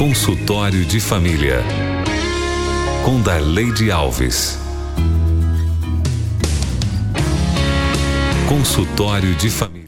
Consultório de Família, com Darleide Alves. Consultório de Família.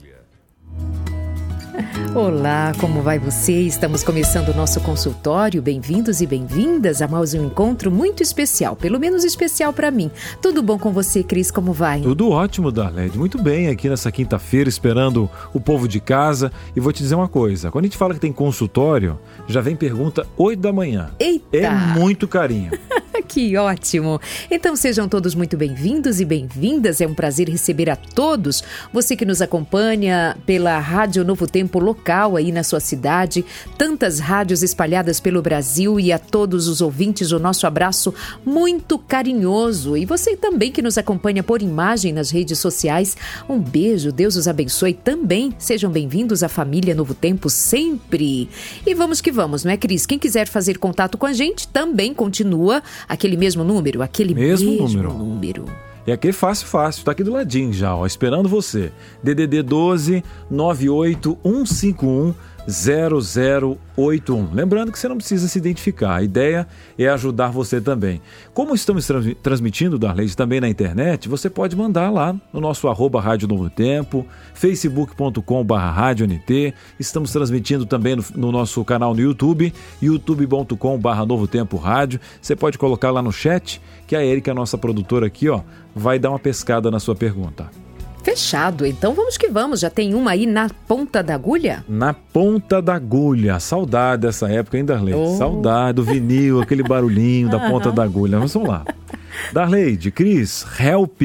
Olá, como vai você? Estamos começando o nosso consultório. Bem-vindos e bem-vindas a mais um encontro muito especial, pelo menos especial para mim. Tudo bom com você, Cris? Como vai? Tudo ótimo, Darleide. Muito bem aqui nessa quinta-feira, esperando o povo de casa. E vou te dizer uma coisa, quando a gente fala que tem consultório, já vem pergunta 8 da manhã. Eita! É muito carinho. Que ótimo! Então sejam todos muito bem-vindos e bem-vindas. É um prazer receber a todos. Você que nos acompanha pela Rádio Novo Tempo local aí na sua cidade, tantas rádios espalhadas pelo Brasil, e a todos os ouvintes o nosso abraço muito carinhoso. E você também que nos acompanha por imagem nas redes sociais, um beijo, Deus os abençoe também. Sejam bem-vindos à família Novo Tempo sempre. E vamos que vamos, não é, Cris? Quem quiser fazer contato com a gente também continua aquele mesmo número, aquele mesmo número. E aqui é fácil, tá aqui do ladinho já, ó, esperando você. DDD 12 98 151 0081. Lembrando que você não precisa se identificar, a ideia é ajudar você também. Como estamos transmitindo, Darleide, também na internet, você pode mandar lá no nosso @Rádio Novo Tempo, facebook.com/RádioNT, estamos transmitindo também no nosso canal no YouTube, youtube.com/Novo Tempo Rádio. Você pode colocar lá no chat, que a Érica, nossa produtora aqui, ó, vai dar uma pescada na sua pergunta. Fechado, então vamos que vamos. Já tem uma aí na ponta da agulha? Na ponta da agulha. Saudade dessa época, hein, Darleide? Oh. Saudade do vinil, aquele barulhinho da ponta da agulha. Mas vamos lá. Darleide, Cris, help.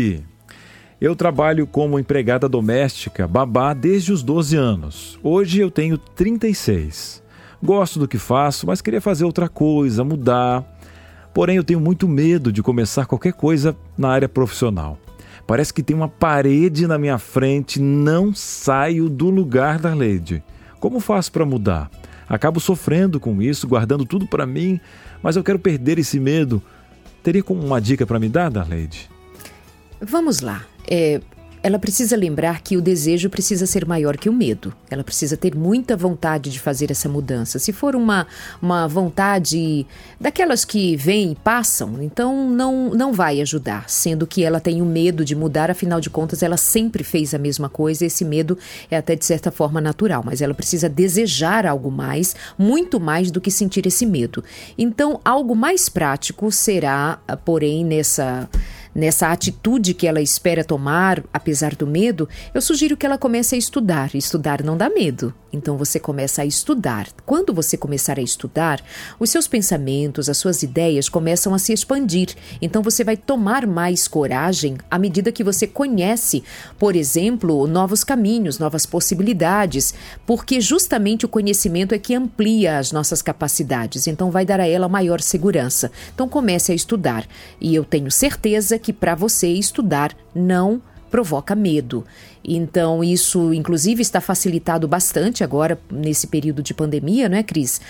Eu trabalho como empregada doméstica, babá, desde os 12 anos. Hoje eu tenho 36. Gosto do que faço, mas queria fazer outra coisa, mudar. Porém, eu tenho muito medo de começar qualquer coisa na área profissional. Parece que tem uma parede na minha frente, não saio do lugar, Darleide. Como faço para mudar? Acabo sofrendo com isso, guardando tudo para mim, mas eu quero perder esse medo. Teria como uma dica para me dar, Darleide? Vamos lá. Ela precisa lembrar que o desejo precisa ser maior que o medo. Ela precisa ter muita vontade de fazer essa mudança. Se for uma vontade daquelas que vêm e passam, então não vai ajudar, sendo que ela tem o medo de mudar. Afinal de contas, ela sempre fez a mesma coisa. Esse medo é até de certa forma natural, mas ela precisa desejar algo mais, muito mais do que sentir esse medo. Então, algo mais prático será, porém, nessa atitude que ela espera tomar, apesar do medo, eu sugiro que ela comece a estudar. Estudar não dá medo, então você começa a estudar. Quando você começar a estudar, os seus pensamentos, as suas ideias começam a se expandir. Então você vai tomar mais coragem à medida que você conhece, por exemplo, novos caminhos, novas possibilidades, porque justamente o conhecimento é que amplia as nossas capacidades, então vai dar a ela maior segurança. Então comece a estudar, e eu tenho certeza que para você estudar não provoca medo. Então isso inclusive está facilitado bastante agora nesse período de pandemia, não é, Cris?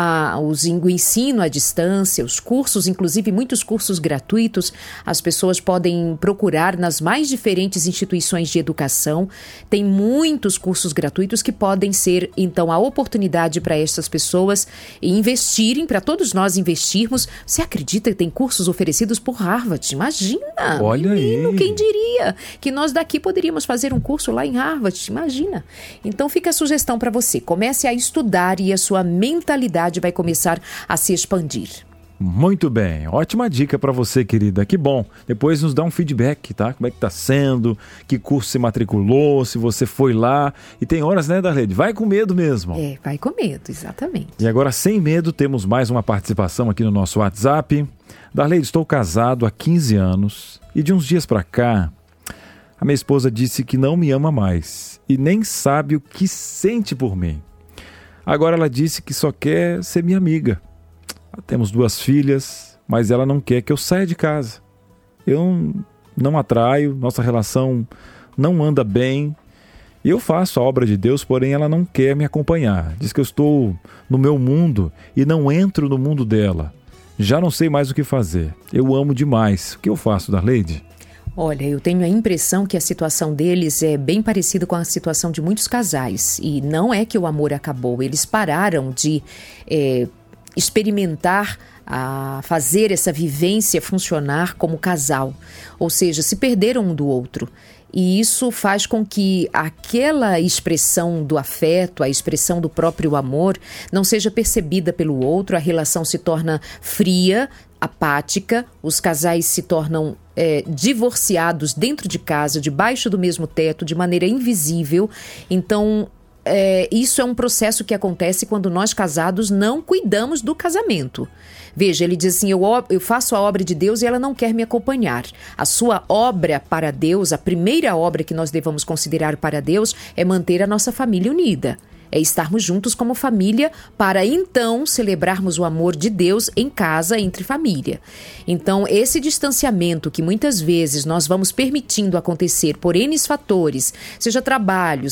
O ensino à distância, os cursos, inclusive muitos cursos gratuitos, as pessoas podem procurar nas mais diferentes instituições de educação. Tem muitos cursos gratuitos que podem ser então a oportunidade para estas pessoas investirem, para todos nós investirmos. Você acredita que tem cursos oferecidos por Harvard? Imagina! Olha, menino, aí. Quem diria que nós daqui poderíamos fazer um curso lá em Harvard, imagina. Então fica a sugestão para você, comece a estudar e a sua mentalidade vai começar a se expandir. Muito bem, ótima dica para você, querida, que bom. Depois nos dá um feedback, tá? Como é que tá sendo, que curso se matriculou, se você foi lá. E tem horas, né, Darleide? Vai com medo mesmo. Vai com medo, exatamente. E agora, sem medo, temos mais uma participação aqui no nosso WhatsApp. Darleide, estou casado há 15 anos e de uns dias para cá, a minha esposa disse que não me ama mais e nem sabe o que sente por mim. Agora ela disse que só quer ser minha amiga. Temos 2 filhas, mas ela não quer que eu saia de casa. Eu não atraio, nossa relação não anda bem. Eu faço a obra de Deus, porém ela não quer me acompanhar. Diz que eu estou no meu mundo e não entro no mundo dela. Já não sei mais o que fazer. Eu amo demais. O que eu faço, Darleide? Olha, eu tenho a impressão que a situação deles é bem parecida com a situação de muitos casais. E não é que o amor acabou, eles pararam de experimentar a fazer essa vivência funcionar como casal, ou seja, se perderam um do outro. E isso faz com que aquela expressão do afeto, a expressão do próprio amor, não seja percebida pelo outro, a relação se torna fria, apática, os casais se tornam divorciados dentro de casa, debaixo do mesmo teto, de maneira invisível. Então, isso é um processo que acontece quando nós casados não cuidamos do casamento. Veja, ele diz assim, eu faço a obra de Deus e ela não quer me acompanhar. A sua obra para Deus, a primeira obra que nós devemos considerar para Deus é manter a nossa família unida. É estarmos juntos como família para então celebrarmos o amor de Deus em casa, entre família. Então, esse distanciamento que muitas vezes nós vamos permitindo acontecer por N fatores, seja trabalho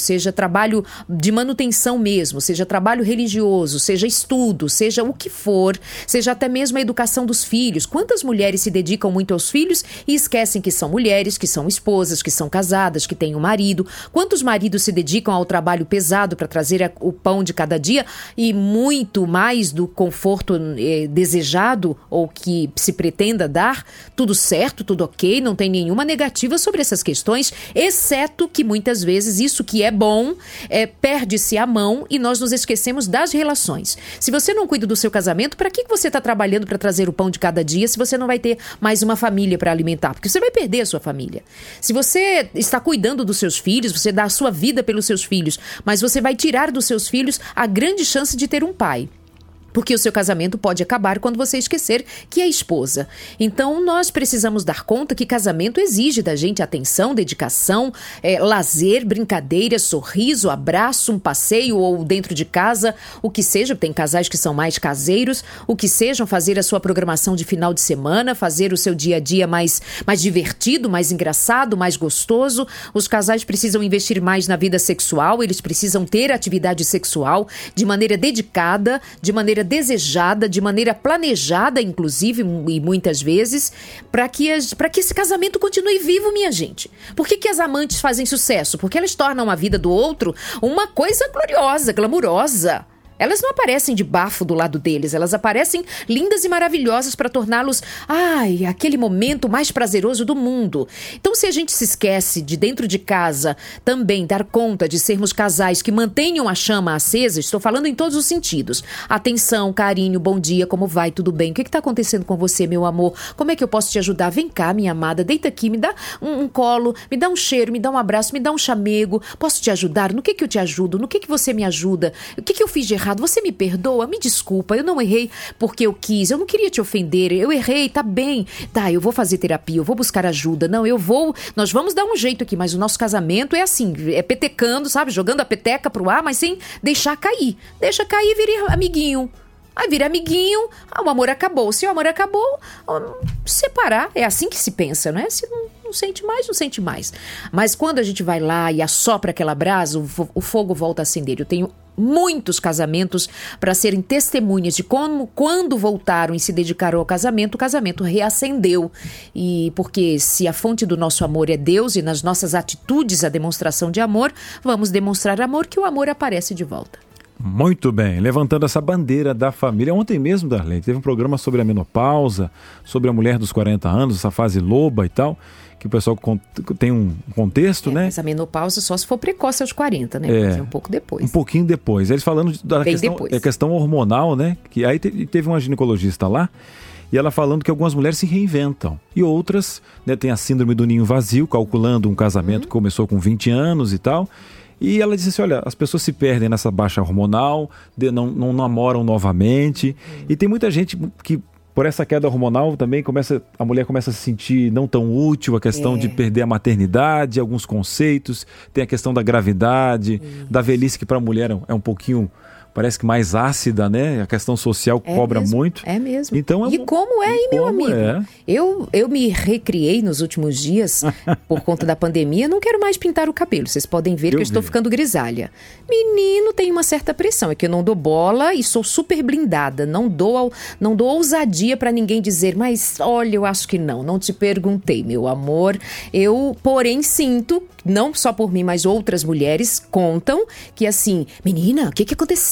de manutenção mesmo, seja trabalho religioso, seja estudo, seja o que for, seja até mesmo a educação dos filhos. Quantas mulheres se dedicam muito aos filhos e esquecem que são mulheres, que são esposas, que são casadas, que têm um marido? Quantos maridos se dedicam ao trabalho pesado para trazer o pão de cada dia e muito mais do conforto desejado ou que se pretenda dar? Tudo certo, tudo ok, não tem nenhuma negativa sobre essas questões, exceto que muitas vezes isso que é bom perde-se a mão e nós nos esquecemos das relações. Se você não cuida do seu casamento, para que você está trabalhando para trazer o pão de cada dia se você não vai ter mais uma família para alimentar? Porque você vai perder a sua família. Se você está cuidando dos seus filhos, você dá a sua vida pelos seus filhos, mas você vai tirar dos seus filhos a grande chance de ter um pai. Porque o seu casamento pode acabar quando você esquecer que é esposa. Então, nós precisamos dar conta que casamento exige da gente atenção, dedicação, lazer, brincadeira, sorriso, abraço, um passeio ou dentro de casa, o que seja. Tem casais que são mais caseiros, o que sejam, fazer a sua programação de final de semana, fazer o seu dia a dia mais divertido, mais engraçado, mais gostoso. Os casais precisam investir mais na vida sexual, eles precisam ter atividade sexual de maneira dedicada, de maneira desejada, de maneira planejada, inclusive, e muitas vezes, para que esse casamento continue vivo, minha gente. Por que as amantes fazem sucesso? Porque elas tornam a vida do outro uma coisa gloriosa, glamurosa. Elas não aparecem de bafo do lado deles, elas aparecem lindas e maravilhosas para torná-los, aquele momento mais prazeroso do mundo. Então, se a gente se esquece de dentro de casa também dar conta de sermos casais que mantenham a chama acesa, estou falando em todos os sentidos. Atenção, carinho, bom dia, como vai, tudo bem? O que está acontecendo com você, meu amor? Como é que eu posso te ajudar? Vem cá, minha amada, deita aqui, me dá um colo, me dá um cheiro, me dá um abraço, me dá um chamego. Posso te ajudar? No que eu te ajudo? No que você me ajuda? O que eu fiz de errado? Você me perdoa? Me desculpa, eu não errei porque eu quis, eu não queria te ofender, eu errei, tá bem. Tá, eu vou fazer terapia, eu vou buscar ajuda, não, nós vamos dar um jeito aqui, mas o nosso casamento é assim, é petecando, sabe, jogando a peteca pro ar, mas sem deixar cair. Deixa cair e vira amiguinho. Aí vira amiguinho, o amor acabou. Se o amor acabou, separar, é assim que se pensa, né? Se não sente mais, não sente mais. Mas quando a gente vai lá e assopra aquela brasa, o fogo volta a acender. Eu tenho muitos casamentos para serem testemunhas de como, quando voltaram e se dedicaram ao casamento, o casamento reacendeu. E porque se a fonte do nosso amor é Deus e nas nossas atitudes a demonstração de amor, vamos demonstrar amor, que o amor aparece de volta. Muito bem, levantando essa bandeira da família. Ontem mesmo, Darlene, teve um programa sobre a menopausa, sobre a mulher dos 40 anos, essa fase loba e tal, que o pessoal tem um contexto, né? Mas a menopausa só se for precoce aos 40, né? Mas é um pouco depois. Um pouquinho depois. Eles falando da questão hormonal, né? Que aí teve uma ginecologista lá, e ela falando que algumas mulheres se reinventam. E outras, né, tem a síndrome do ninho vazio, calculando um casamento que começou com 20 anos e tal. E ela disse assim, olha, as pessoas se perdem nessa baixa hormonal, não namoram novamente. E tem muita gente que, por essa queda hormonal, também a mulher começa a se sentir não tão útil, a questão de perder a maternidade, alguns conceitos. Tem a questão da gravidade, da velhice, que para a mulher é um pouquinho, parece que mais ácida, né? A questão social cobra mesmo, muito. É mesmo. Então, como é, hein, meu amigo? É. Eu me recriei nos últimos dias, por conta da pandemia, não quero mais pintar o cabelo. Vocês podem ver que eu estou ficando grisalha. Menino, tem uma certa pressão. É que eu não dou bola e sou super blindada. Não dou ousadia para ninguém dizer, mas olha, eu acho que não te perguntei, meu amor. Eu, porém, sinto, não só por mim, mas outras mulheres contam que assim, menina, o que aconteceu?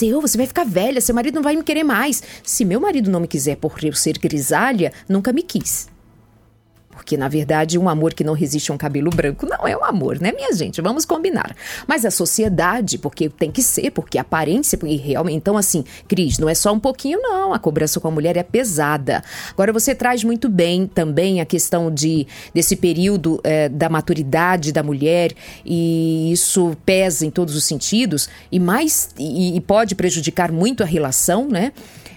deu, você vai ficar velha, seu marido não vai me querer mais. Se meu marido não me quiser por eu ser grisalha, nunca me quis. Porque, na verdade, um amor que não resiste a um cabelo branco não é um amor, né, minha gente? Vamos combinar. Mas a sociedade, porque tem que ser, porque a aparência, porque realmente... Então, assim, Cris, não é só um pouquinho, não. A cobrança com a mulher é pesada. Agora, você traz muito bem também a questão desse período da maturidade da mulher, e isso pesa em todos os sentidos, e pode prejudicar muito a relação, né?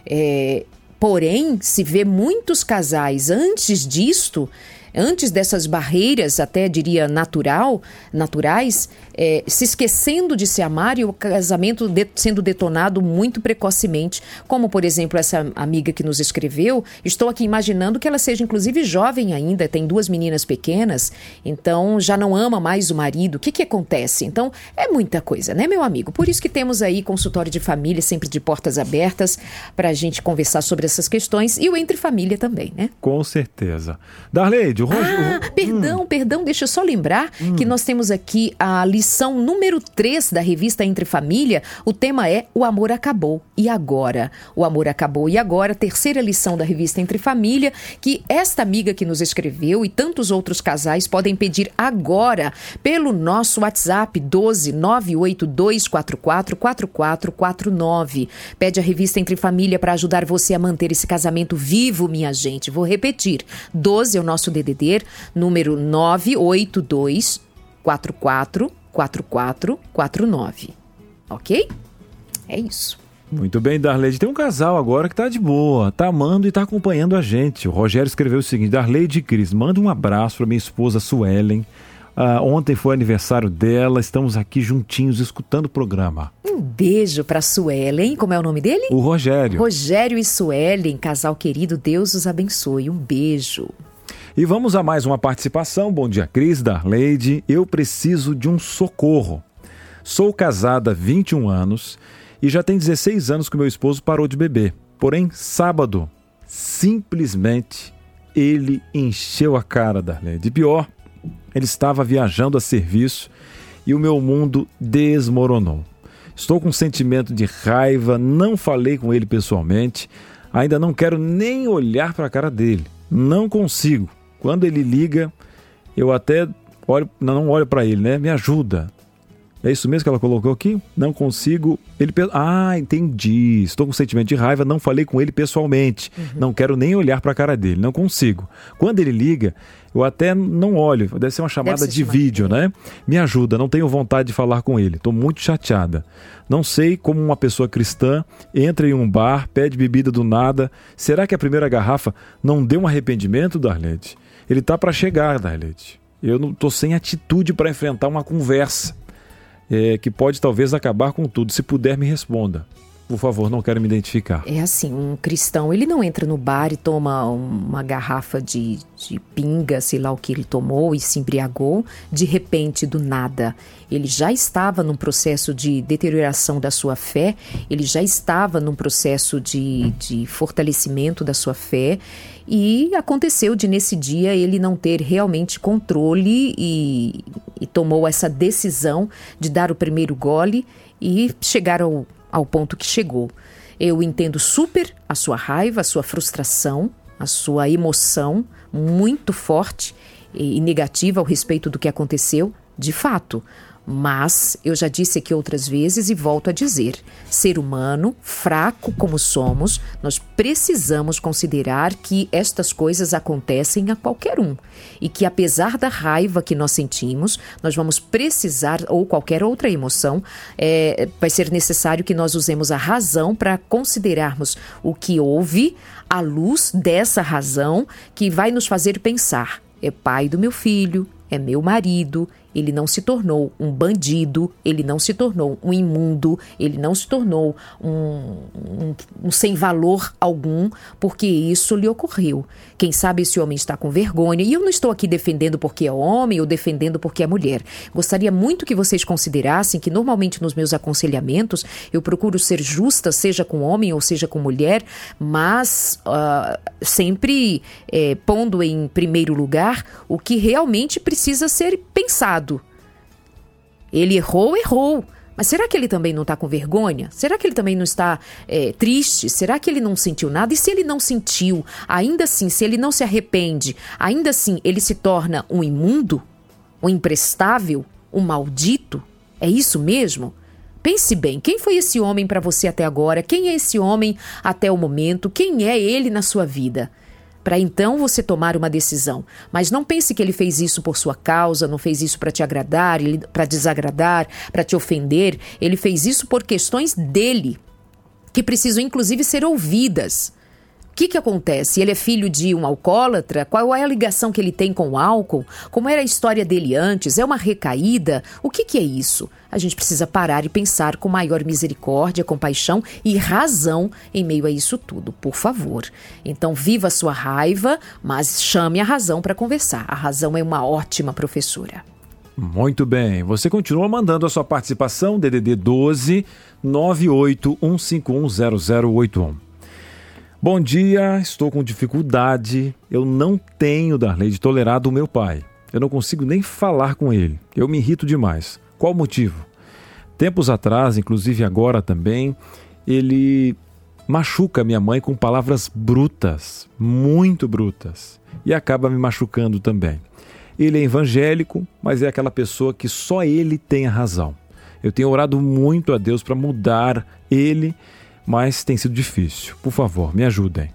Porém, se vê muitos casais antes dessas barreiras, até diria naturais, se esquecendo de se amar e o casamento sendo detonado muito precocemente. Como, por exemplo, essa amiga que nos escreveu, estou aqui imaginando que ela seja inclusive jovem ainda, tem 2 meninas pequenas, então já não ama mais o marido. O que acontece? Então, é muita coisa, né, meu amigo? Por isso que temos aí consultório de família, sempre de portas abertas, para a gente conversar sobre essas questões, e o Entre Família também, né? Com certeza. Darleide, Perdão, deixa eu só lembrar que nós temos aqui a lição número 3 da revista Entre Família. O tema é O Amor Acabou. E agora? O Amor Acabou. E agora, terceira lição da revista Entre Família, que esta amiga que nos escreveu e tantos outros casais podem pedir agora pelo nosso WhatsApp 12 982 44 4449. Pede a revista Entre Família para ajudar você a manter esse casamento vivo, minha gente. Vou repetir. 12 é o nosso DDD, número 982 44 44 49. Ok? É isso. Muito bem, Darleide. Tem um casal agora que tá de boa, tá amando e tá acompanhando a gente. O Rogério escreveu o seguinte: Darleide e Cris, manda um abraço para minha esposa Suelen. Ontem foi aniversário dela, estamos aqui juntinhos escutando o programa. Um beijo para Suelen. Como é o nome dele? O Rogério. Rogério e Suelen, casal querido, Deus os abençoe. Um beijo. E vamos a mais uma participação. Bom dia, Cris, Darleide. Eu preciso de um socorro. Sou casada há 21 anos e já tem 16 anos que meu esposo parou de beber. Porém, sábado, simplesmente, ele encheu a cara, Darleide. E pior, ele estava viajando a serviço e o meu mundo desmoronou. Estou com um sentimento de raiva, não falei com ele pessoalmente, ainda não quero nem olhar para a cara dele. Não consigo. Quando ele liga, eu até não olho para ele, né? Me ajuda. É isso mesmo que ela colocou aqui? Não consigo. Entendi. Estou com sentimento de raiva, não falei com ele pessoalmente. Não quero nem olhar para a cara dele. Não consigo. Quando ele liga, eu até não olho. Deve ser uma chamada de vídeo, né? Me ajuda, não tenho vontade de falar com ele. Estou muito chateada. Não sei como uma pessoa cristã entra em um bar, pede bebida do nada. Será que a primeira garrafa não deu um arrependimento, Darleide? Ele tá para chegar, Darleide. Eu não tô sem atitude para enfrentar uma conversa que pode talvez acabar com tudo. Se puder, me responda. Por favor, não quero me identificar. É assim, um cristão, ele não entra no bar e toma uma garrafa de pinga, sei lá o que ele tomou, e se embriagou, de repente, do nada. Ele já estava num processo de deterioração da sua fé, ele já estava num processo de fortalecimento da sua fé, e aconteceu de, nesse dia, ele não ter realmente controle e tomou essa decisão de dar o primeiro gole e chegar ao ponto que chegou. Eu entendo super a sua raiva, a sua frustração, a sua emoção muito forte e negativa ao respeito do que aconteceu, de fato. Mas eu já disse aqui outras vezes e volto a dizer, ser humano, fraco como somos, nós precisamos considerar que estas coisas acontecem a qualquer um e que apesar da raiva que nós sentimos, nós vamos precisar, ou qualquer outra emoção, vai ser necessário que nós usemos a razão para considerarmos o que houve à luz dessa razão que vai nos fazer pensar, é pai do meu filho, é meu marido, ele não se tornou um bandido, ele não se tornou um imundo, ele não se tornou um sem valor algum, porque isso lhe ocorreu. Quem sabe esse homem está com vergonha, e eu não estou aqui defendendo porque é homem ou defendendo porque é mulher. Gostaria muito que vocês considerassem que normalmente nos meus aconselhamentos eu procuro ser justa, seja com homem ou seja com mulher, mas sempre pondo em primeiro lugar o que realmente precisa ser pensado. Ele errou, Mas será que ele também não está com vergonha? Será que ele também não está triste? Será que ele não sentiu nada? E se ele não sentiu, ainda assim, se ele não se arrepende, ainda assim ele se torna um imundo? Um imprestável? Um maldito? É isso mesmo? Pense bem, quem foi esse homem para você até agora? Quem é esse homem até o momento? Quem é ele na sua vida? Para então você tomar uma decisão. Mas não pense que ele fez isso por sua causa, não fez isso para te agradar, para desagradar, para te ofender. Ele fez isso por questões dele, que precisam inclusive ser ouvidas. O que acontece? Ele é filho de um alcoólatra? Qual é a ligação que ele tem com o álcool? Como era a história dele antes? É uma recaída? O que é isso? A gente precisa parar e pensar com maior misericórdia, compaixão e razão em meio a isso tudo, por favor. Então, viva a sua raiva, mas chame a razão para conversar. A razão é uma ótima professora. Muito bem. Você continua mandando a sua participação, DDD 12 981510081. Bom dia, estou com dificuldade. Eu não tenho, Darleide, tolerado o meu pai. Eu não consigo nem falar com ele. Eu me irrito demais. Qual o motivo? Tempos atrás, inclusive agora também, ele machuca minha mãe com palavras brutas, muito brutas, e acaba me machucando também. Ele é evangélico, mas é aquela pessoa que só ele tem a razão. Eu tenho orado muito a Deus para mudar ele, mas tem sido difícil. Por favor, me ajudem.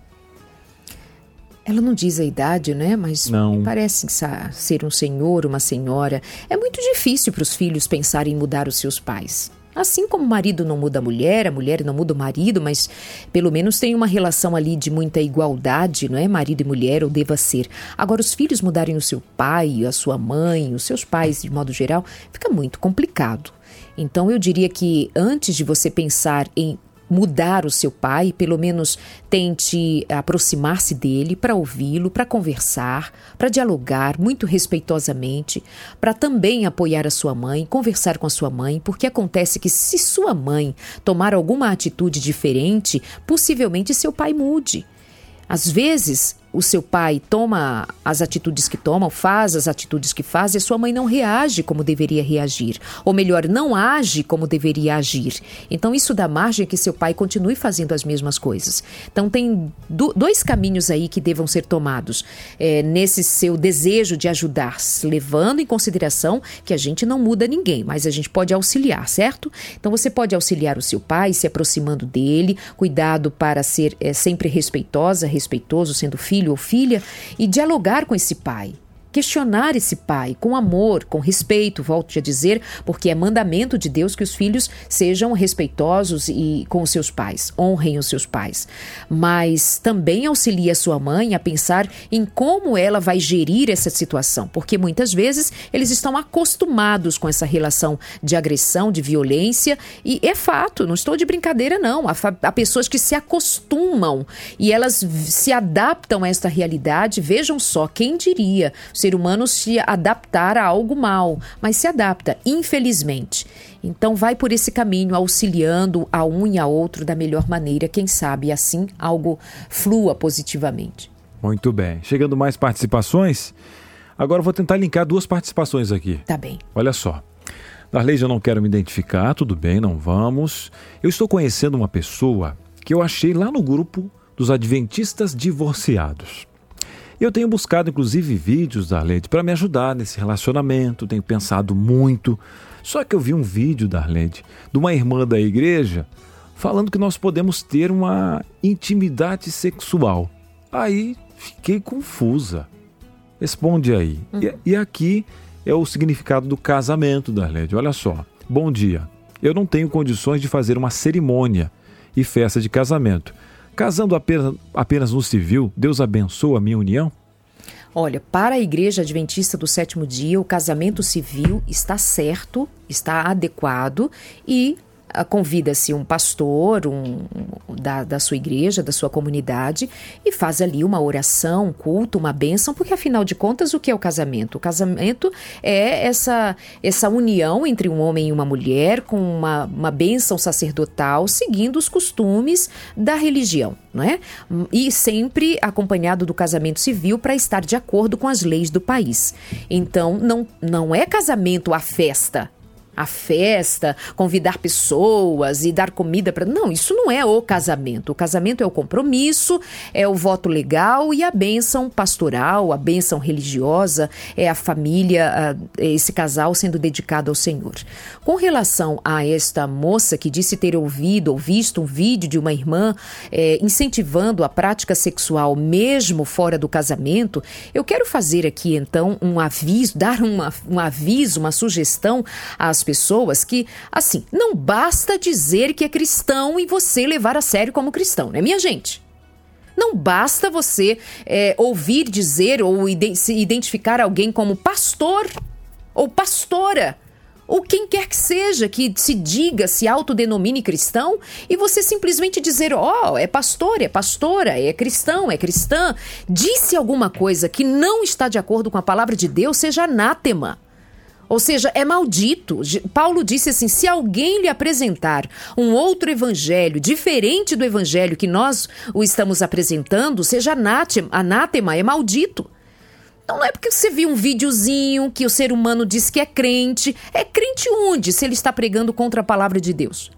Ela não diz a idade, né? Mas não. Parece ser um senhor, uma senhora. É muito difícil para os filhos pensarem em mudar os seus pais. Assim como o marido não muda a mulher não muda o marido, mas pelo menos tem uma relação ali de muita igualdade, não é? Marido e mulher, ou deva ser. Agora, os filhos mudarem o seu pai, a sua mãe, os seus pais de modo geral, fica muito complicado. Então, eu diria que antes de você pensar em mudar o seu pai, pelo menos tente aproximar-se dele para ouvi-lo, para conversar, para dialogar muito respeitosamente, para também apoiar a sua mãe, conversar com a sua mãe, porque acontece que se sua mãe tomar alguma atitude diferente, possivelmente seu pai mude. Às vezes, o seu pai toma as atitudes que toma, faz as atitudes que faz, e a sua mãe não reage como deveria reagir. Ou melhor, não age como deveria agir. Então, isso dá margem a que seu pai continue fazendo as mesmas coisas. Então, tem dois caminhos aí que devam ser tomados nesse seu desejo de ajudar, levando em consideração que a gente não muda ninguém, mas a gente pode auxiliar, certo? Então, você pode auxiliar o seu pai se aproximando dele, cuidado para ser sempre respeitoso, sendo filho ou filha, e dialogar com esse pai. Questionar esse pai com amor, com respeito, volto a dizer, porque é mandamento de Deus que os filhos sejam respeitosos e com os seus pais, honrem os seus pais. Mas também auxilia a sua mãe a pensar em como ela vai gerir essa situação, porque muitas vezes eles estão acostumados com essa relação de agressão, de violência, e é fato, não estou de brincadeira não, há pessoas que se acostumam e elas se adaptam a esta realidade. Vejam só, quem diria o ser humano se adaptar a algo mal, mas se adapta, infelizmente. Então vai por esse caminho, auxiliando a um e a outro da melhor maneira, quem sabe assim algo flua positivamente. Muito bem. Chegando mais participações, agora eu vou tentar linkar duas participações aqui. Tá bem. Olha só. Darleide, eu não quero me identificar, tudo bem, não vamos. Eu estou conhecendo uma pessoa que eu achei lá no grupo dos Adventistas Divorciados. Eu tenho buscado, inclusive, vídeos, Darleide, para me ajudar nesse relacionamento, tenho pensado muito. Só que eu vi um vídeo, Darleide, de uma irmã da igreja falando que nós podemos ter uma intimidade sexual. Aí fiquei confusa. Responde aí. E aqui é o significado do casamento, Darleide. Olha só. Bom dia. Eu não tenho condições de fazer uma cerimônia e festa de casamento. Casando apenas no civil, Deus abençoa a minha união? Olha, para a Igreja Adventista do Sétimo Dia, o casamento civil está certo, está adequado e convida-se um pastor da sua igreja, da sua comunidade, e faz ali uma oração, um culto, uma bênção, porque afinal de contas o que é o casamento? O casamento é essa união entre um homem e uma mulher com uma bênção sacerdotal, seguindo os costumes da religião, não é? E sempre acompanhado do casamento civil para estar de acordo com as leis do país. Então não é casamento à festa. a festa, convidar pessoas e dar comida para... Não, isso não é o casamento. O casamento é o compromisso, é o voto legal e a bênção pastoral, a bênção religiosa, é a família, esse casal sendo dedicado ao Senhor. Com relação a esta moça que disse ter ouvido ou visto um vídeo de uma irmã incentivando a prática sexual mesmo fora do casamento, eu quero fazer aqui então um aviso, dar um aviso, uma sugestão às pessoas que, assim, não basta dizer que é cristão e você levar a sério como cristão, né, minha gente? Não basta você ouvir dizer ou se identificar alguém como pastor ou pastora, ou quem quer que seja que se diga, se autodenomine cristão, e você simplesmente dizer, é pastor, é pastora, é cristão, é cristã, disse alguma coisa que não está de acordo com a palavra de Deus, seja anátema. Ou seja, é maldito. Paulo disse assim, se alguém lhe apresentar um outro evangelho diferente do evangelho que nós o estamos apresentando, seja anátema, é maldito. Então não é porque você viu um videozinho que o ser humano diz que é crente onde? Se ele está pregando contra a palavra de Deus.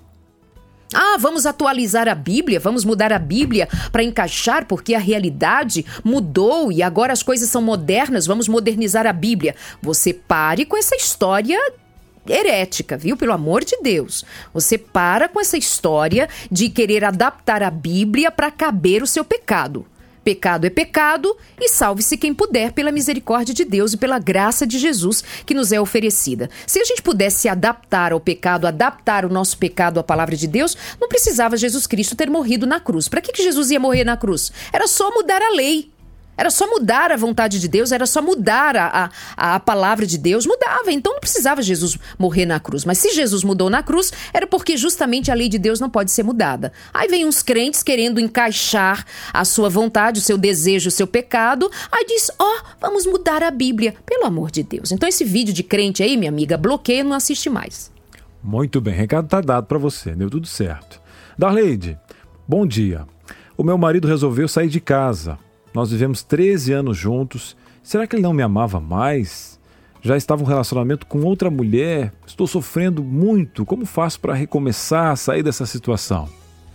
Vamos atualizar a Bíblia, vamos mudar a Bíblia para encaixar porque a realidade mudou e agora as coisas são modernas, vamos modernizar a Bíblia. Você pare com essa história herética, viu? Pelo amor de Deus. Você para com essa história de querer adaptar a Bíblia para caber o seu pecado. Pecado é pecado e salve-se quem puder pela misericórdia de Deus e pela graça de Jesus que nos é oferecida. Se a gente pudesse adaptar ao pecado, adaptar o nosso pecado à palavra de Deus, não precisava Jesus Cristo ter morrido na cruz. Para que Jesus ia morrer na cruz? Era só mudar a lei. Era só mudar a vontade de Deus, era só mudar a palavra de Deus, mudava. Então não precisava Jesus morrer na cruz. Mas se Jesus mudou na cruz, era porque justamente a lei de Deus não pode ser mudada. Aí vem uns crentes querendo encaixar a sua vontade, o seu desejo, o seu pecado. Aí diz, vamos mudar a Bíblia. Pelo amor de Deus. Então esse vídeo de crente aí, minha amiga, bloqueia, não assiste mais. Muito bem, recado tá dado para você, deu tudo certo. Darleide, bom dia. O meu marido resolveu sair de casa. Nós vivemos 13 anos juntos. Será que ele não me amava mais? Já estava em um relacionamento com outra mulher. Estou sofrendo muito. Como faço para recomeçar a sair dessa situação?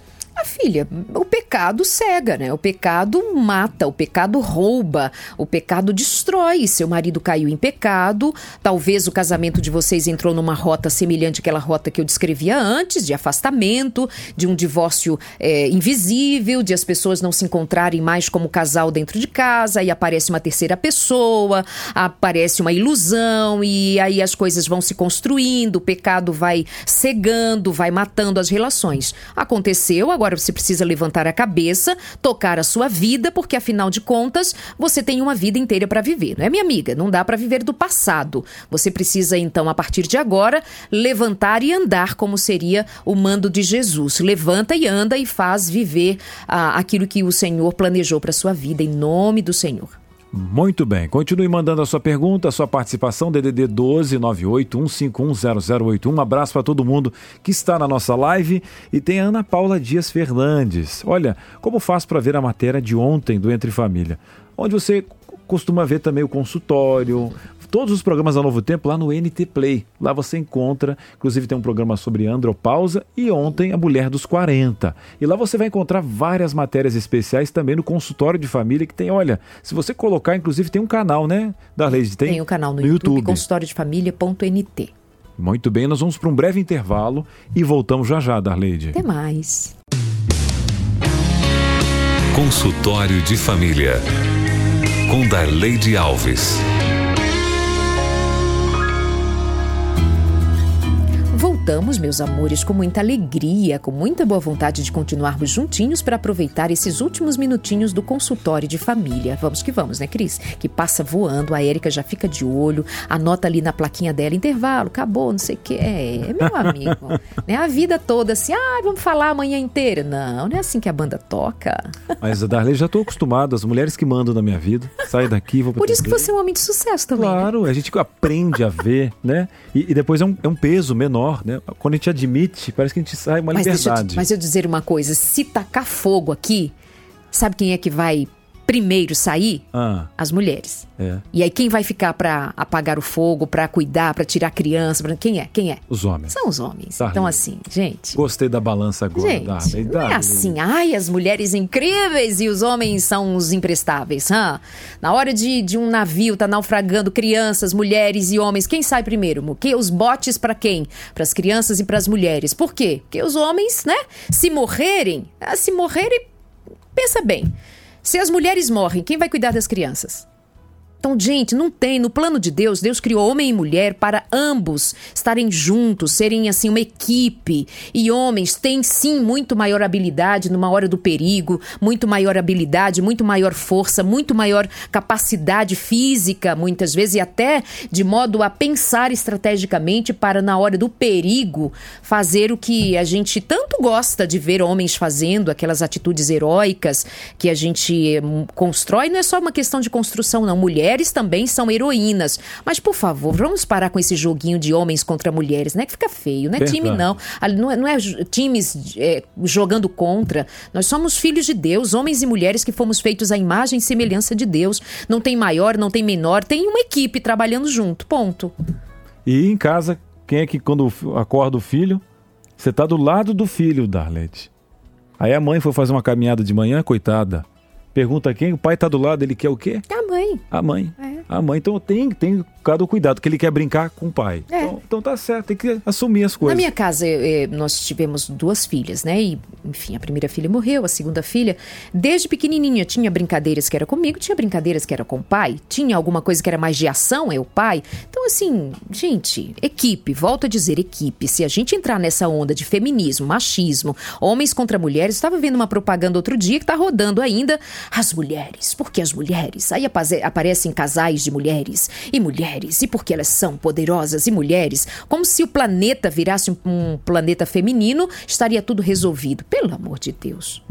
Filha, o pecado cega, né? O pecado mata, o pecado rouba, o pecado destrói. Seu marido caiu em pecado, talvez o casamento de vocês entrou numa rota semelhante àquela rota que eu descrevia antes, de afastamento, de um divórcio invisível, de as pessoas não se encontrarem mais como casal dentro de casa, e aparece uma terceira pessoa, aparece uma ilusão, e aí as coisas vão se construindo, o pecado vai cegando, vai matando as relações. Aconteceu, agora você precisa levantar a cabeça, tocar a sua vida, porque afinal de contas, você tem uma vida inteira para viver, não é, minha amiga? Não dá para viver do passado. Você precisa então, a partir de agora, levantar e andar como seria o mando de Jesus. Levanta e anda e faz viver aquilo que o Senhor planejou para sua vida, em nome do Senhor. Muito bem, continue mandando a sua pergunta, a sua participação, DDD 12 98 151 0081. Um abraço para todo mundo que está na nossa live. E tem a Ana Paula Dias Fernandes. Olha, como faço para ver a matéria de ontem do Entre Família? Onde você costuma ver também o consultório, todos os programas da Novo Tempo lá no NT Play. Lá você encontra, inclusive tem um programa sobre andropausa e ontem a Mulher dos 40. E lá você vai encontrar várias matérias especiais também no consultório de família que tem, olha, se você colocar, inclusive tem um canal, né, Darleide? Tem um canal no YouTube, consultoriodefamilia.nt. Muito bem, nós vamos para um breve intervalo e voltamos já já, Darleide. Até mais. Consultório de Família com Darleide Alves. Voltamos, meus amores, com muita alegria, com muita boa vontade de continuarmos juntinhos para aproveitar esses últimos minutinhos do consultório de família. Vamos que vamos, né, Cris? Que passa voando, a Érica já fica de olho, anota ali na plaquinha dela, intervalo, acabou, não sei o que. Meu amigo, né? A vida toda assim, vamos falar a manhã inteira. Não é assim que a banda toca. Mas, Darley, já estou acostumado, as mulheres que mandam na minha vida, sai daqui, vou pra Por isso que você é um homem de sucesso também. Claro, né? A gente aprende a ver, né? E depois é um peso menor, né? Quando a gente admite, parece que a gente sai uma liberdade. Mas eu dizer uma coisa, se tacar fogo aqui, sabe quem é que vai primeiro sair? As mulheres. E aí quem vai ficar para apagar o fogo, para cuidar, para tirar a criança? Quem é? Os homens. São os homens. Darley. Então assim, gente... Gostei da balança agora. Gente, não é assim, as mulheres incríveis e os homens são os imprestáveis. Na hora de um navio tá naufragando, crianças, mulheres e homens, quem sai primeiro? Os botes para quem? Para as crianças e para as mulheres. Por quê? Porque os homens, né? Se morrerem, pensa bem. Se as mulheres morrem, quem vai cuidar das crianças? Então, gente, não tem. No plano de Deus, Deus criou homem e mulher para ambos estarem juntos, serem, assim, uma equipe. E homens têm, sim, muito maior habilidade numa hora do perigo, muito maior habilidade, muito maior força, muito maior capacidade física, muitas vezes, e até de modo a pensar estrategicamente para, na hora do perigo, fazer o que a gente tanto gosta de ver homens fazendo, aquelas atitudes heróicas que a gente constrói. Não é só uma questão de construção, não. Mulheres também são heroínas. Mas, por favor, vamos parar com esse joguinho de homens contra mulheres, né? Que fica feio, não é time, não. Não é times jogando contra. Nós somos filhos de Deus, homens e mulheres que fomos feitos à imagem e semelhança de Deus. Não tem maior, não tem menor, tem uma equipe trabalhando junto, ponto. E em casa, quem é que quando acorda o filho, você tá do lado do filho, Darlete. Aí a mãe foi fazer uma caminhada de manhã, coitada. Pergunta quem? O pai tá do lado, ele quer o quê? A mãe. A mãe. A mãe. Então tem cada cuidado, que ele quer brincar com o pai. Então tá certo, tem que assumir as coisas. Na minha casa, nós tivemos 2 filhas, né? E, enfim, a primeira filha morreu, a segunda filha, desde pequenininha, tinha brincadeiras que era comigo, tinha brincadeiras que era com o pai, tinha alguma coisa que era mais de ação, é o pai. Então, assim, gente, equipe, volto a dizer, equipe. Se a gente entrar nessa onda de feminismo, machismo, homens contra mulheres, estava vendo uma propaganda outro dia que tá rodando ainda, as mulheres, por que as mulheres? Aí aparecem casais de mulheres, e porque elas são poderosas e mulheres, como se o planeta virasse um planeta feminino, estaria tudo resolvido. Pelo amor de Deus.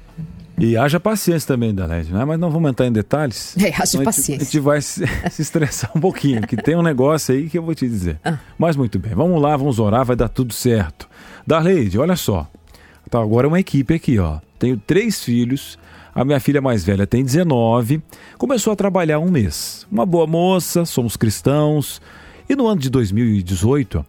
E haja paciência também, Darlete, né? Mas não vamos entrar em detalhes. Haja paciência. A gente vai se estressar um pouquinho, que tem um negócio aí que eu vou te dizer. Mas muito bem, vamos lá, vamos orar, vai dar tudo certo. Darlete, olha só. Tá, agora é uma equipe aqui, ó. Tenho 3 filhos. A minha filha mais velha tem 19, começou a trabalhar há 1 mês. Uma boa moça, somos cristãos. E no ano de 2018,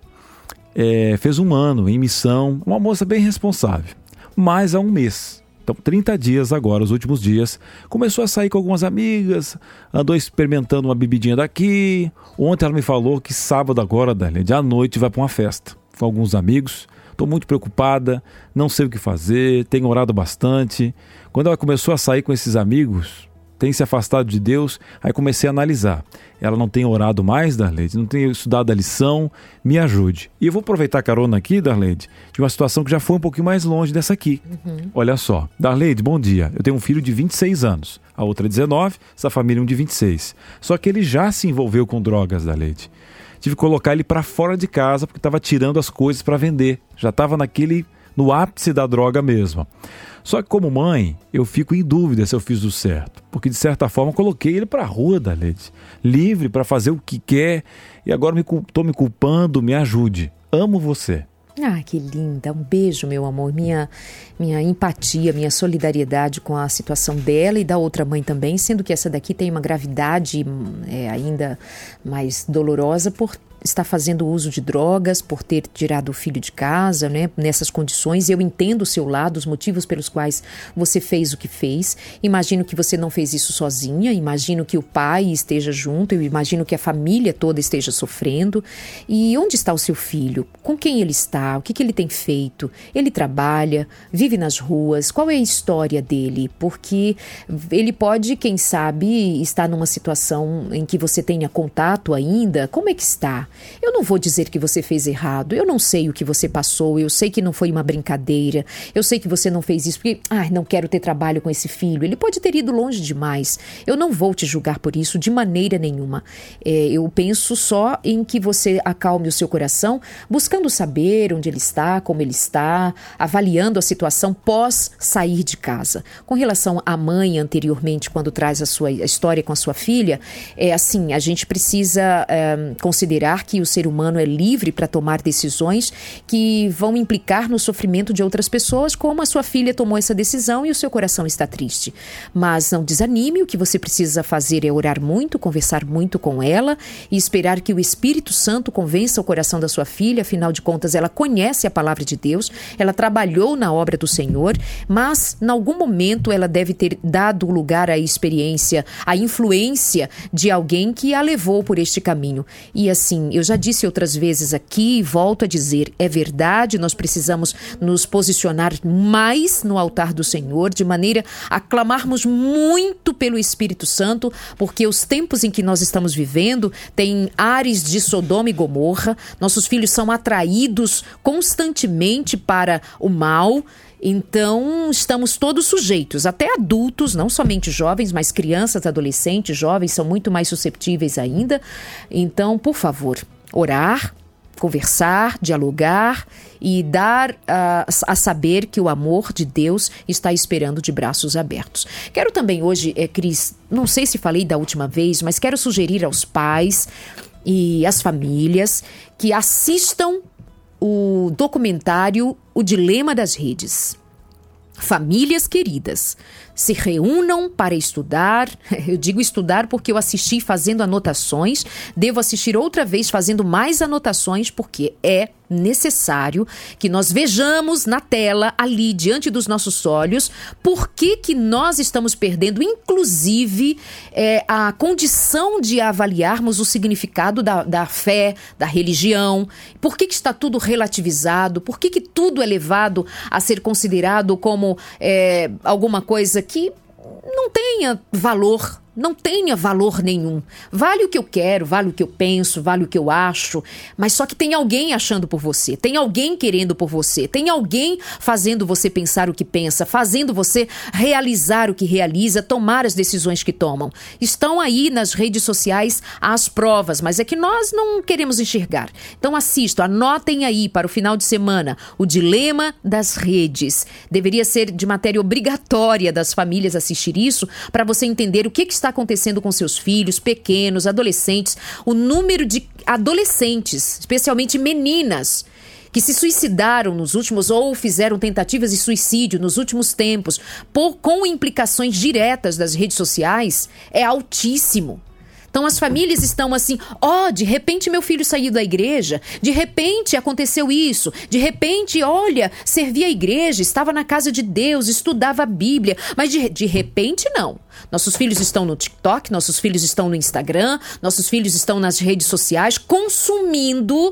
fez 1 ano em missão, uma moça bem responsável. Mas há 1 mês, então 30 dias agora, os últimos dias, começou a sair com algumas amigas, andou experimentando uma bebidinha daqui. Ontem ela me falou que sábado agora, de à noite, vai para uma festa com alguns amigos. Estou muito preocupada, não sei o que fazer, tenho orado bastante. Quando ela começou a sair com esses amigos, tem se afastado de Deus, aí comecei a analisar. Ela não tem orado mais, Darlede, não tem estudado a lição, me ajude. E eu vou aproveitar a carona aqui, Darlede, de uma situação que já foi um pouquinho mais longe dessa aqui. Olha só, Darlede, bom dia. Eu tenho um filho de 26 anos, a outra 19, essa família um de 26. Só que ele já se envolveu com drogas, Darlede. Tive que colocar ele para fora de casa porque estava tirando as coisas para vender. Já estava no ápice da droga mesmo. Só que como mãe, eu fico em dúvida se eu fiz o certo. Porque de certa forma eu coloquei ele para a rua, Darlete. Livre para fazer o que quer. E agora estou me culpando, me ajude. Amo você. Ah, que linda. Um beijo, meu amor. Minha empatia, minha solidariedade com a situação dela e da outra mãe também, sendo que essa daqui tem uma gravidade ainda mais dolorosa por está fazendo uso de drogas, por ter tirado o filho de casa, né? Nessas condições. Eu entendo o seu lado, os motivos pelos quais você fez o que fez. Imagino que você não fez isso sozinha, imagino que o pai esteja junto, eu imagino que a família toda esteja sofrendo. E onde está o seu filho? Com quem ele está? O que ele tem feito? Ele trabalha? Vive nas ruas? Qual é a história dele? Porque ele pode, quem sabe, estar numa situação em que você tenha contato ainda. Como é que está? Eu não vou dizer que você fez errado, eu não sei o que você passou, eu sei que não foi uma brincadeira, eu sei que você não fez isso porque, não quero ter trabalho com esse filho, ele pode ter ido longe demais, eu não vou te julgar por isso de maneira nenhuma. Eu penso só em que você acalme o seu coração, buscando saber onde ele está, como ele está, avaliando a situação pós sair de casa. Com relação à mãe anteriormente, quando traz a história com a sua filha, a gente precisa considerar que o ser humano é livre para tomar decisões que vão implicar no sofrimento de outras pessoas, como a sua filha tomou essa decisão e o seu coração está triste. Mas não desanime, o que você precisa fazer é orar muito, conversar muito com ela e esperar que o Espírito Santo convença o coração da sua filha. Afinal de contas, ela conhece a palavra de Deus, ela trabalhou na obra do Senhor, mas em algum momento ela deve ter dado lugar à experiência, à influência de alguém que a levou por este caminho. E assim, eu já disse outras vezes aqui e volto a dizer, é verdade, nós precisamos nos posicionar mais no altar do Senhor, de maneira a clamarmos muito pelo Espírito Santo, porque os tempos em que nós estamos vivendo têm ares de Sodoma e Gomorra, nossos filhos são atraídos constantemente para o mal. Então, estamos todos sujeitos, até adultos, não somente jovens, mas crianças, adolescentes, jovens, são muito mais susceptíveis ainda. Então, por favor, orar, conversar, dialogar e dar a saber que o amor de Deus está esperando de braços abertos. Quero também hoje, Cris, não sei se falei da última vez, mas quero sugerir aos pais e às famílias que assistam o documentário O Dilema das Redes. Famílias queridas, se reúnam para estudar. Eu digo estudar porque eu assisti fazendo anotações, devo assistir outra vez fazendo mais anotações, porque é necessário que nós vejamos na tela, ali diante dos nossos olhos, por que nós estamos perdendo, inclusive, a condição de avaliarmos o significado da fé, da religião, por que está tudo relativizado, por que tudo é levado a ser considerado como alguma coisa que não tenha valor. Não tenha valor nenhum. Vale o que eu quero, vale o que eu penso, vale o que eu acho, mas só que tem alguém achando por você, tem alguém querendo por você, tem alguém fazendo você pensar o que pensa, fazendo você realizar o que realiza, tomar as decisões que tomam. Estão aí nas redes sociais as provas, mas é que nós não queremos enxergar. Então assistam, anotem aí para o final de semana O Dilema das Redes. Deveria ser de matéria obrigatória das famílias assistir isso, para você entender o que está acontecendo com seus filhos, pequenos, adolescentes, o número de adolescentes, especialmente meninas, que se suicidaram nos últimos, ou fizeram tentativas de suicídio nos últimos tempos, com implicações diretas das redes sociais, é altíssimo. Então as famílias estão assim, de repente meu filho saiu da igreja, de repente aconteceu isso, de repente, olha, servia a igreja, estava na casa de Deus, estudava a Bíblia, mas de repente não. Nossos filhos estão no TikTok, nossos filhos estão no Instagram, nossos filhos estão nas redes sociais consumindo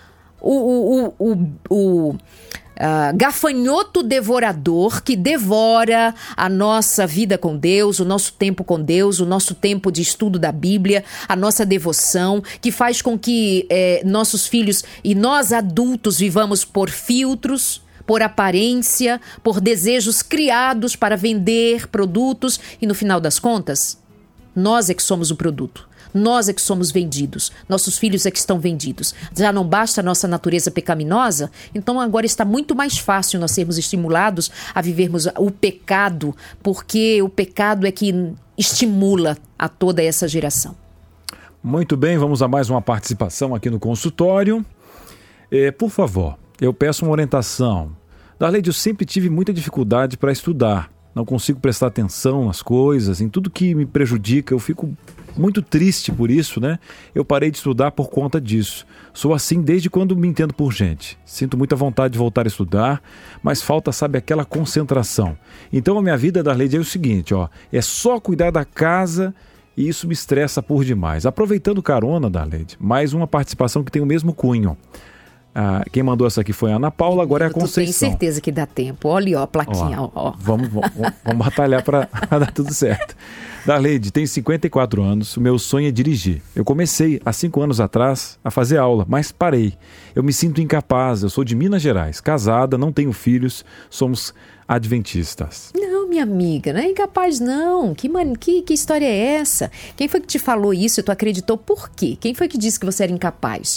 gafanhoto devorador que devora a nossa vida com Deus, o nosso tempo com Deus, o nosso tempo de estudo da Bíblia, a nossa devoção, que faz com que nossos filhos e nós adultos vivamos por filtros, por aparência, por desejos criados para vender produtos e no final das contas, nós é que somos o produto. Nós é que somos vendidos, nossos filhos é que estão vendidos. Já não basta a nossa natureza pecaminosa? Então agora está muito mais fácil nós sermos estimulados a vivermos o pecado, porque o pecado é que estimula a toda essa geração. Muito bem, vamos a mais uma participação aqui no consultório. Por favor, eu peço uma orientação. Darleide, eu sempre tive muita dificuldade para estudar. Não consigo prestar atenção nas coisas, em tudo que me prejudica, eu fico muito triste por isso, né? Eu parei de estudar por conta disso. Sou assim desde quando me entendo por gente. Sinto muita vontade de voltar a estudar, mas falta, sabe, aquela concentração. Então a minha vida, Darleide, é o seguinte, é só cuidar da casa e isso me estressa por demais. Aproveitando carona, Darleide, mais uma participação que tem o mesmo cunho. Quem mandou essa aqui foi a Ana Paula, agora é a Conceição. Eu tenho certeza que dá tempo. Olha, a plaquinha. Vamos batalhar para dar tudo certo. Darleide, tenho 54 anos, o meu sonho é dirigir. Eu comecei há 5 anos atrás a fazer aula, mas parei. Eu me sinto incapaz, eu sou de Minas Gerais, casada, não tenho filhos, somos adventistas. Não, minha amiga, não é incapaz não. Que história é essa? Quem foi que te falou isso e tu acreditou por quê? Quem foi que disse que você era incapaz?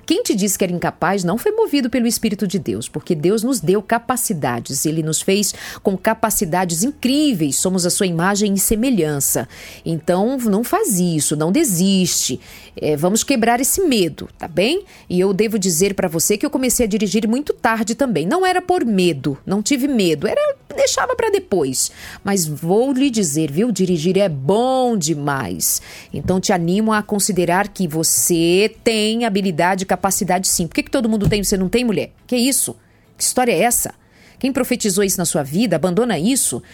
Quem te disse que era incapaz não foi movido pelo Espírito de Deus, porque Deus nos deu capacidades, Ele nos fez com capacidades incríveis, somos a sua imagem e semelhança. Então, não faz isso, não desiste. Vamos quebrar esse medo, tá bem? E eu devo dizer para você que eu comecei a dirigir muito tarde também. Não era por medo, não tive medo, deixava para depois. Mas vou lhe dizer, viu? Dirigir é bom demais. Então, te animo a considerar que você tem habilidade e capacidade sim. Por que todo mundo tem e você não tem, mulher? Que isso? Que história é essa? Quem profetizou isso na sua vida? Abandona isso.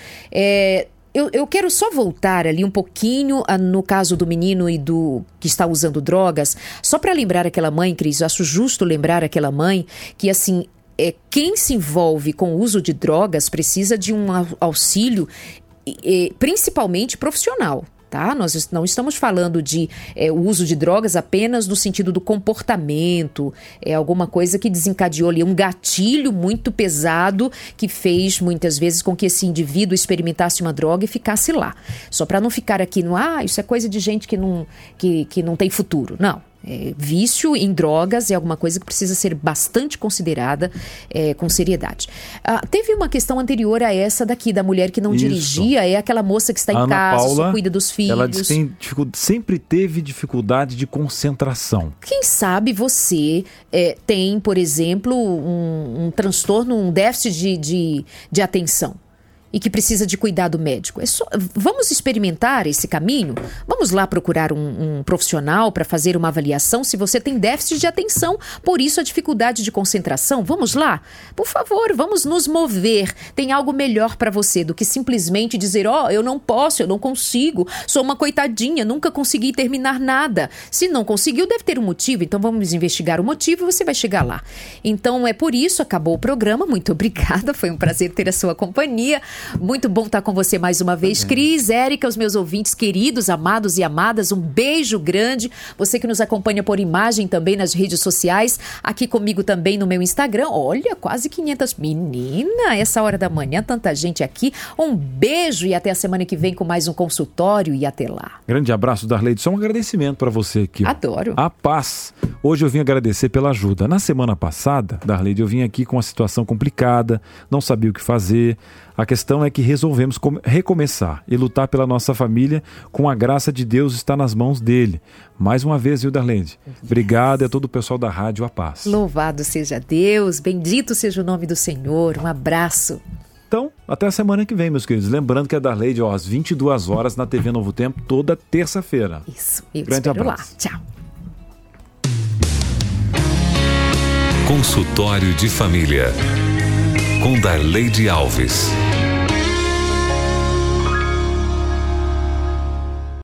Eu quero só voltar ali um pouquinho no caso do menino e do que está usando drogas, só para lembrar aquela mãe, Cris, eu acho justo lembrar aquela mãe que, assim, quem se envolve com o uso de drogas precisa de um auxílio, principalmente profissional. Tá? Nós não estamos falando de o uso de drogas apenas no sentido do comportamento, alguma coisa que desencadeou ali um gatilho muito pesado que fez muitas vezes com que esse indivíduo experimentasse uma droga e ficasse lá. Só para não ficar aqui no, isso é coisa de gente que não tem futuro. Não. Vício em drogas é alguma coisa que precisa ser bastante considerada com seriedade. Teve uma questão anterior a essa daqui, da mulher que não dirigia, é aquela moça que está em casa, só cuida dos filhos. Ela sempre teve dificuldade de concentração. Quem sabe você tem, por exemplo, um transtorno, um déficit de atenção e que precisa de cuidado médico. Vamos experimentar esse caminho? Vamos lá procurar um profissional para fazer uma avaliação se você tem déficit de atenção, por isso a dificuldade de concentração. Vamos lá? Por favor, vamos nos mover. Tem algo melhor para você do que simplesmente dizer, eu não posso, eu não consigo, sou uma coitadinha, nunca consegui terminar nada. Se não conseguiu, deve ter um motivo, então vamos investigar o motivo e você vai chegar lá. Então é por isso, acabou o programa. Muito obrigada, foi um prazer ter a sua companhia. Muito bom estar com você mais uma vez. Cris, Érica, os meus ouvintes queridos, amados e amadas, um beijo grande. Você que nos acompanha por imagem também nas redes sociais, aqui comigo também no meu Instagram. Olha, quase 500. Menina, essa hora da manhã, tanta gente aqui. Um beijo e até a semana que vem com mais um consultório e até lá. Grande abraço, Darleide. Só um agradecimento para você aqui. Adoro. A paz. Hoje eu vim agradecer pela ajuda. Na semana passada, Darleide, eu vim aqui com uma situação complicada, não sabia o que fazer. A questão é que resolvemos recomeçar e lutar pela nossa família, com a graça de Deus está nas mãos dele. Mais uma vez, viu, Darleide? Obrigado a todo o pessoal da Rádio A Paz. Louvado seja Deus, bendito seja o nome do Senhor. Um abraço. Então, até a semana que vem, meus queridos. Lembrando que a Darleide, às 22 horas na TV Novo Tempo, toda terça-feira. Isso, eu Grande espero abraço. lá. Tchau. Consultório de Família, com Darleide Alves.